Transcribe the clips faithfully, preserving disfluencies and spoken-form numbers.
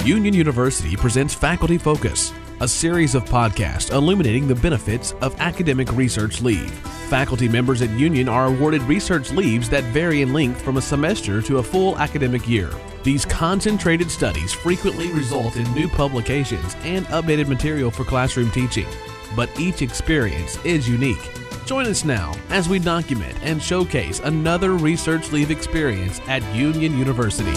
Union University presents Faculty Focus, a series of podcasts illuminating the benefits of academic research leave. Faculty members at Union are awarded research leaves that vary in length from a semester to a full academic year. These concentrated studies frequently result in new publications and updated material for classroom teaching, but each experience is unique. Join us now as we document and showcase another research leave experience at Union University.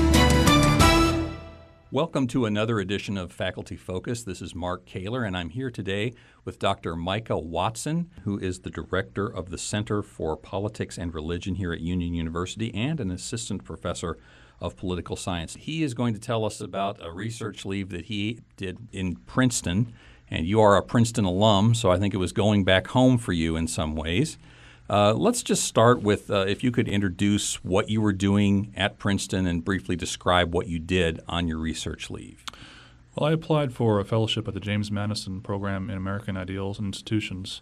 Welcome to another edition of Faculty Focus. This is Mark Kaler, and I'm here today with Doctor Micah Watson, who is the director of the Center for Politics and Religion here at Union University and an assistant professor of political science. He is going to tell us about a research leave that he did in Princeton, and you are a Princeton alum, so I think it was going back home for you in some ways. Uh, let's just start with uh, if you could introduce what you were doing at Princeton and briefly describe what you did on your research leave. Well, I applied for a fellowship at the James Madison Program in American Ideals and Institutions,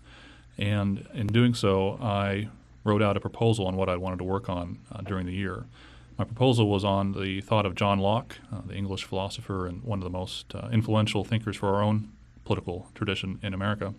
and in doing so, I wrote out a proposal on what I wanted to work on uh, during the year. My proposal was on the thought of John Locke, uh, the English philosopher and one of the most uh, influential thinkers for our own political tradition in America.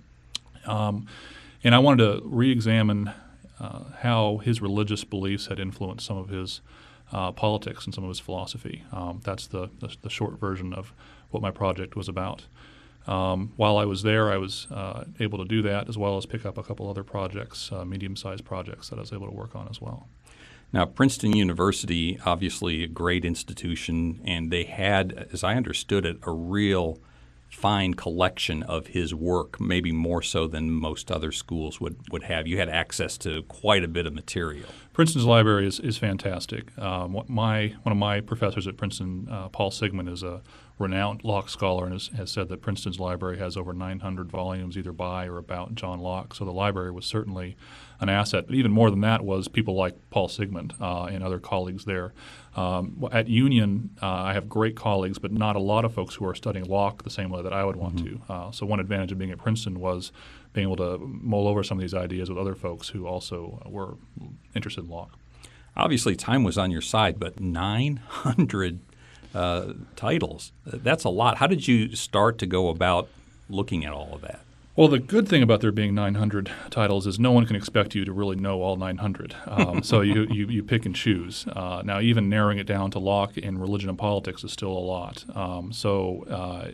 Um, And I wanted to re-examine uh, how his religious beliefs had influenced some of his uh, politics and some of his philosophy. Um, that's the, the, the short version of what my project was about. Um, while I was there, I was uh, able to do that as well as pick up a couple other projects, uh, medium-sized projects that I was able to work on as well. Now, Princeton University, obviously a great institution, and they had, as I understood it, a real fine collection of his work, maybe more so than most other schools would, would have. You had access to quite a bit of material. Princeton's library is, is fantastic. Um, my One of my professors at Princeton, uh, Paul Sigmund, is a renowned Locke scholar and has, has said that Princeton's library has over nine hundred volumes either by or about John Locke. So the library was certainly an asset. But even more than that was people like Paul Sigmund uh, and other colleagues there. Um, at Union, uh, I have great colleagues, but not a lot of folks who are studying Locke the same way that I would want mm-hmm. to. Uh, so one advantage of being at Princeton was being able to mull over some of these ideas with other folks who also were interested in Locke. Obviously, time was on your side, but nine hundred uh, titles, that's a lot. How did you start to go about looking at all of that? Well, the good thing about there being nine hundred titles is no one can expect you to really know all nine hundred. Um, so you, you, you pick and choose. Uh, now, even narrowing it down to Locke in religion and politics is still a lot. Um, so uh,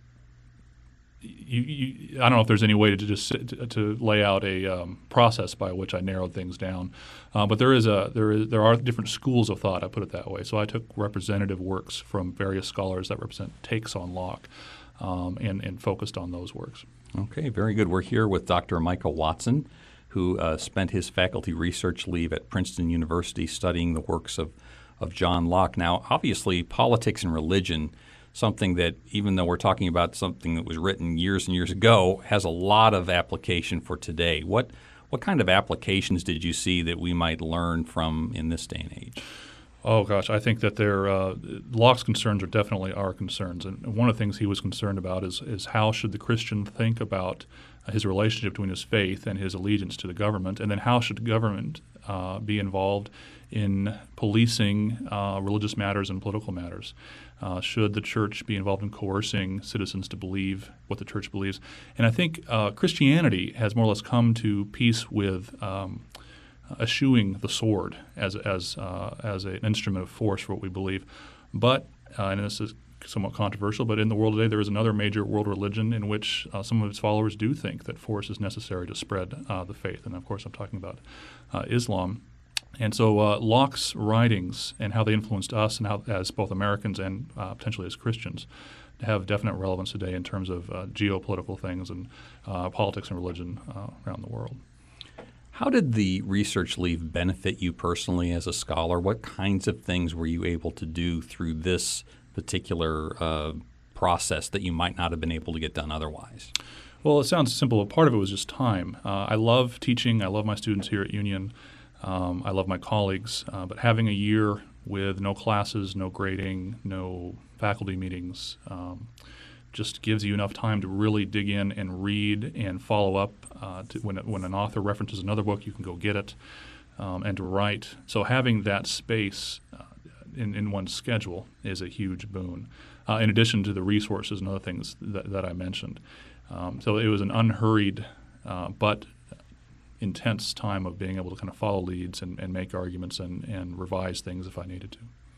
you, you, I don't know if there's any way to just to, to lay out a um, process by which I narrowed things down. Uh, but there is a there is there are different schools of thought. I put it that way. So I took representative works from various scholars that represent takes on Locke, um, and and focused on those works. Okay, very good. We're here with Doctor Micah Watson, who uh, spent his faculty research leave at Princeton University studying the works of, of John Locke. Now, obviously, politics and religion, something that, even though we're talking about something that was written years and years ago, has a lot of application for today. What what kind of applications did you see that we might learn from in this day and age? Oh, gosh, I think that there, uh, Locke's concerns are definitely our concerns. And one of the things he was concerned about is, is how should the Christian think about uh, his relationship between his faith and his allegiance to the government, and then how should the government uh, be involved in policing uh, religious matters and political matters? Uh, should the church be involved in coercing citizens to believe what the church believes? And I think uh, Christianity has more or less come to peace with um, eschewing the sword as as uh, as an instrument of force for what we believe. But, uh, and this is somewhat controversial, but in the world today there is another major world religion in which uh, some of its followers do think that force is necessary to spread uh, the faith. And of course I'm talking about uh, Islam. And so uh, Locke's writings and how they influenced us and how, as both Americans and uh, potentially as Christians, have definite relevance today in terms of uh, geopolitical things and uh, politics and religion uh, around the world. How did the research leave benefit you personally as a scholar? What kinds of things were you able to do through this particular uh, process that you might not have been able to get done otherwise? Well, it sounds simple, but part of it was just time. Uh, I love teaching. I love my students here at Union. Um, I love my colleagues. Uh, but having a year with no classes, no grading, no faculty meetings, um, just gives you enough time to really dig in and read and follow up. Uh, to, when, when an author references another book, you can go get it um, and to write. So having that space uh, in, in one's schedule is a huge boon, uh, in addition to the resources and other things that, that I mentioned. Um, so it was an unhurried uh, but intense time of being able to kind of follow leads and, and make arguments and, and revise things if I needed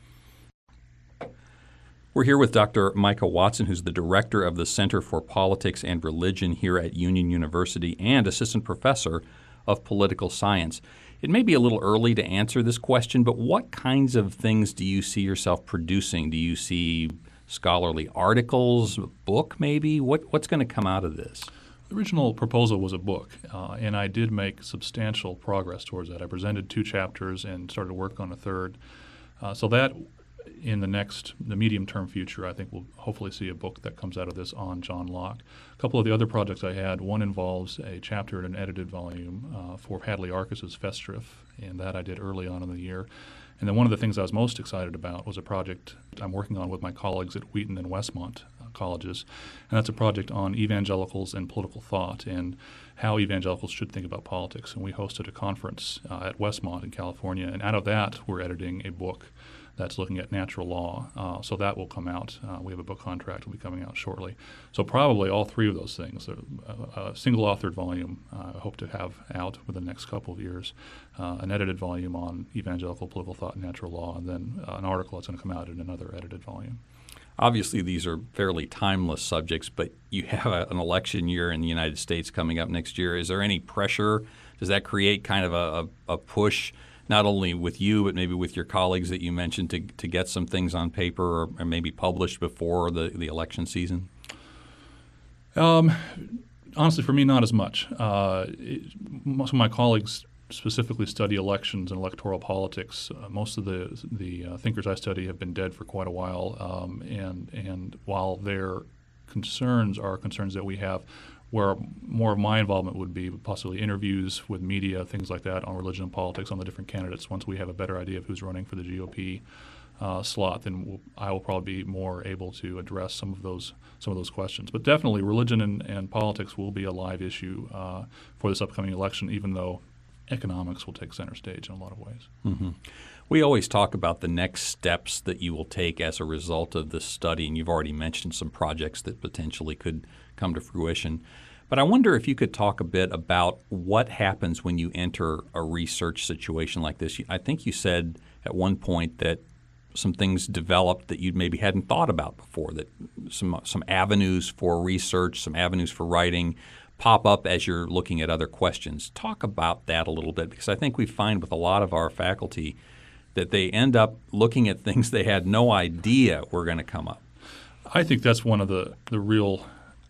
to. We're here with Doctor Micah Watson, who's the director of the Center for Politics and Religion here at Union University and assistant professor of political science. It may be a little early to answer this question, but what kinds of things do you see yourself producing? Do you see scholarly articles, a book maybe? What, what's going to come out of this? The original proposal was a book, uh, and I did make substantial progress towards that. I presented two chapters and started to work on a third. Uh, so that, in the next, the medium-term future, I think we'll hopefully see a book that comes out of this on John Locke. A couple of the other projects I had, one involves a chapter in an edited volume uh, for Hadley Arkes's Festschrift, and that I did early on in the year. And then one of the things I was most excited about was a project I'm working on with my colleagues at Wheaton and Westmont uh, colleges, and that's a project on evangelicals and political thought and how evangelicals should think about politics. And we hosted a conference uh, at Westmont in California, and out of that we're editing a book that's looking at natural law. Uh, so that will come out. Uh, we have a book contract will be coming out shortly. So probably all three of those things, a, a single-authored volume uh, I hope to have out within the next couple of years, uh, an edited volume on evangelical political thought and natural law, and then uh, an article that's going to come out in another edited volume. Obviously, these are fairly timeless subjects, but you have a, an election year in the United States coming up next year. Is there any pressure? Does that create kind of a, a, a push not only with you, but maybe with your colleagues that you mentioned to to get some things on paper or, or maybe published before the, the election season? Um, honestly, for me, not as much. Uh, it, most of my colleagues specifically study elections and electoral politics. Uh, most of the the uh, thinkers I study have been dead for quite a while, um, and and while their concerns are concerns that we have, where more of my involvement would be possibly interviews with media, things like that, on religion and politics, on the different candidates. Once we have a better idea of who's running for the G O P uh, slot, then we'll, I will probably be more able to address some of those some of those questions. But definitely, religion and, and politics will be a live issue uh, for this upcoming election, even though economics will take center stage in a lot of ways. Mm-hmm. We always talk about the next steps that you will take as a result of this study, and you've already mentioned some projects that potentially could come to fruition. But I wonder if you could talk a bit about what happens when you enter a research situation like this. I think you said at one point that some things developed that you maybe hadn't thought about before, that some some avenues for research, some avenues for writing pop up as you're looking at other questions. Talk about that a little bit, because I think we find with a lot of our faculty that they end up looking at things they had no idea were going to come up. I think that's one of the, the real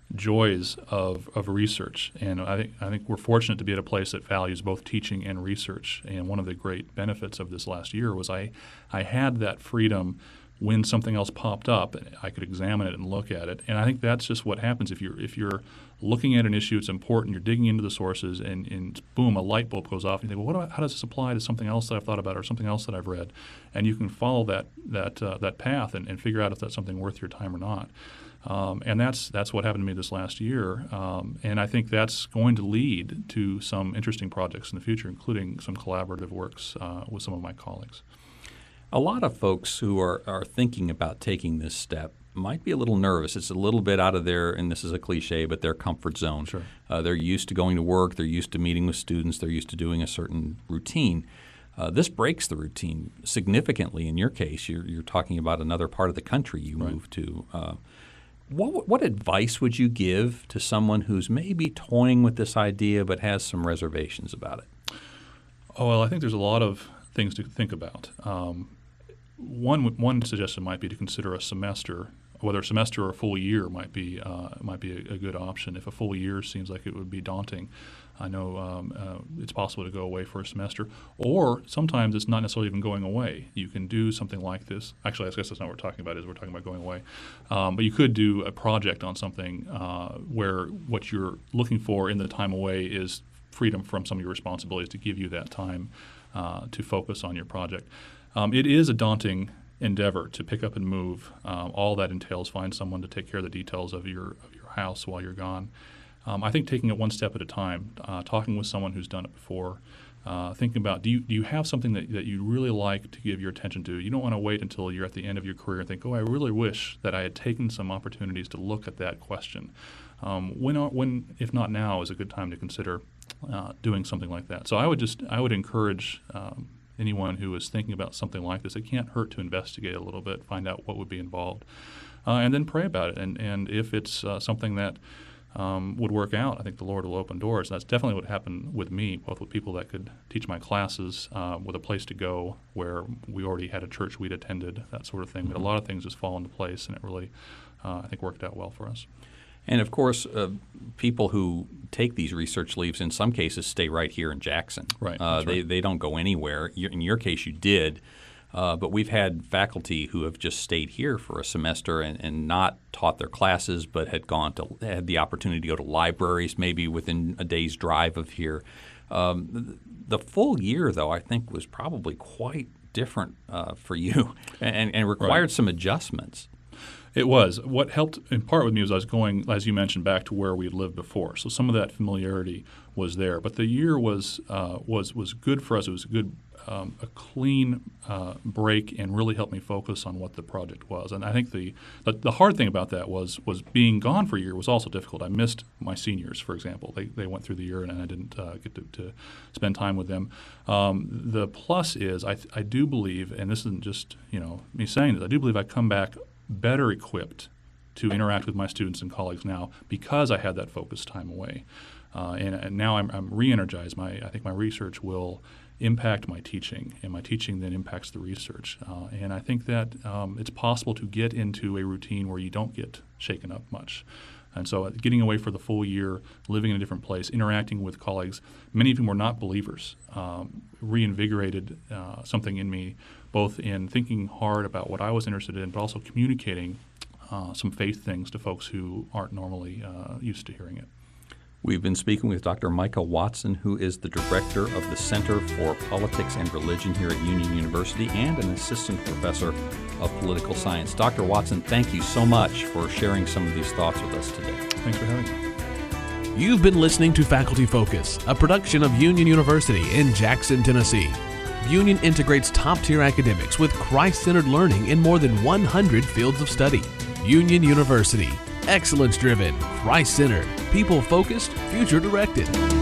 joys of, of research, and I think I think we're fortunate to be at a place that values both teaching and research. And one of the great benefits of this last year was I I had that freedom when something else popped up. I could examine it and look at it, and I think that's just what happens if you're if you're looking at an issue. It's important. You're digging into the sources, and, and boom, a light bulb goes off. And you think, well, what do I, how does this apply to something else that I've thought about or something else that I've read? And you can follow that that uh, that path and, and figure out if that's something worth your time or not. Um, and that's that's what happened to me this last year. Um, and I think that's going to lead to some interesting projects in the future, including some collaborative works uh, with some of my colleagues. A lot of folks who are, are thinking about taking this step might be a little nervous. It's a little bit out of their, and this is a cliche, but their comfort zone. Sure. Uh, they're used to going to work. They're used to meeting with students. They're used to doing a certain routine. Uh, this breaks the routine significantly. In your case, you're, you're talking about another part of the country you Right. moved to. Uh, what, what advice would you give to someone who's maybe toying with this idea but has some reservations about it? Oh, well, I think there's a lot of things to think about. Um, one one suggestion might be to consider a semester, whether a semester or a full year might be uh, might be a, a good option. If a full year seems like it would be daunting, I know um, uh, it's possible to go away for a semester, or sometimes it's not necessarily even going away. You can do something like this. Actually, I guess that's not what we're talking about. Is we're talking about going away, um, but you could do a project on something uh, where what you're looking for in the time away is freedom from some of your responsibilities to give you that time uh, to focus on your project. Um, it is a daunting endeavor to pick up and move. Um, all that entails, find someone to take care of the details of your of your house while you're gone. Um, I think taking it one step at a time, uh, talking with someone who's done it before, Uh, thinking about, do you do you have something that, that you really like to give your attention to? You don't want to wait until you're at the end of your career and think, oh, I really wish that I had taken some opportunities to look at that question. Um, when, when, if not now, is a good time to consider uh, doing something like that. So I would just, I would encourage um, anyone who is thinking about something like this, it can't hurt to investigate a little bit, find out what would be involved, uh, and then pray about it. And, and if it's uh, something that Um, would work out, I think the Lord will open doors. And that's definitely what happened with me, both with people that could teach my classes, uh, with a place to go where we already had a church we'd attended, that sort of thing. Mm-hmm. But a lot of things just fall into place, and it really, uh, I think, worked out well for us. And, of course, uh, people who take these research leaves in some cases stay right here in Jackson. Right. Uh, they, right. they don't go anywhere. In your case, you did. Uh, but we've had faculty who have just stayed here for a semester and, and not taught their classes, but had gone to had the opportunity to go to libraries, maybe within a day's drive of here. Um, the, the full year, though, I think was probably quite different uh, for you, and, and required right. some adjustments. It was. What helped in part with me was I was going, as you mentioned, back to where we had lived before. So some of that familiarity was there. But the year was uh, was was good for us. It was a good, um, a clean uh, break, and really helped me focus on what the project was. And I think the, the the hard thing about that was was being gone for a year was also difficult. I missed my seniors, for example. They they went through the year, and I didn't uh, get to, to spend time with them. Um, the plus is I I do believe, and this isn't just you know me saying this, I do believe I come back better equipped to interact with my students and colleagues now because I had that focused time away. Uh, and, and now I'm, I'm re-energized. My, I think my research will impact my teaching, and my teaching then impacts the research. Uh, and I think that um, it's possible to get into a routine where you don't get shaken up much. And so uh, getting away for the full year, living in a different place, interacting with colleagues, many of whom were not believers, um, reinvigorated uh, something in me, both in thinking hard about what I was interested in, but also communicating uh, some faith things to folks who aren't normally uh, used to hearing it. We've been speaking with Doctor Micah Watson, who is the director of the Center for Politics and Religion here at Union University and an assistant professor of political science. Doctor Watson, thank you so much for sharing some of these thoughts with us today. Thanks for having me. You've been listening to Faculty Focus, a production of Union University in Jackson, Tennessee. Union integrates top-tier academics with Christ-centered learning in more than one hundred fields of study. Union University. Excellence-driven, Christ-centered, people-focused, future-directed.